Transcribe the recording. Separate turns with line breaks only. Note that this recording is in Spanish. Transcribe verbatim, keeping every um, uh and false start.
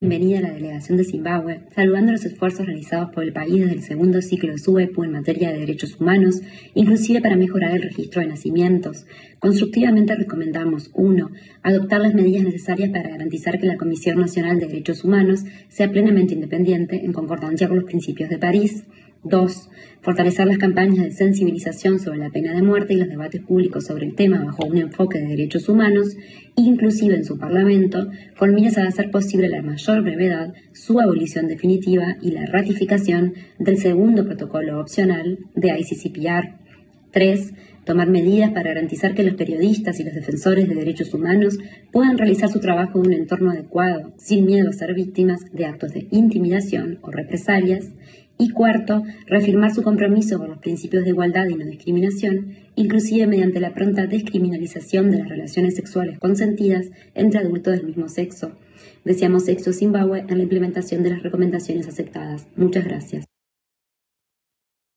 Bienvenida a la delegación de Zimbabue, saludando los esfuerzos realizados por el país desde el segundo ciclo de su E P U en materia de derechos humanos, inclusive para mejorar el registro de nacimientos. Constructivamente recomendamos: uno. Adoptar las medidas necesarias para garantizar que la Comisión Nacional de Derechos Humanos sea plenamente independiente, en concordancia con los principios de París. dos. Fortalecer las campañas de sensibilización sobre la pena de muerte y los debates públicos sobre el tema bajo un enfoque de derechos humanos, inclusive en su Parlamento, con miras a hacer posible a la mayor brevedad su abolición definitiva y la ratificación del segundo protocolo opcional de I C C P R. tres. Tomar medidas para garantizar que los periodistas y los defensores de derechos humanos puedan realizar su trabajo en un entorno adecuado, sin miedo a ser víctimas de actos de intimidación o represalias. Y cuarto, reafirmar su compromiso con los principios de igualdad y no discriminación, inclusive mediante la pronta descriminalización de las relaciones sexuales consentidas entre adultos del mismo sexo. Deseamos éxito Zimbabue en la implementación de las recomendaciones aceptadas. Muchas gracias.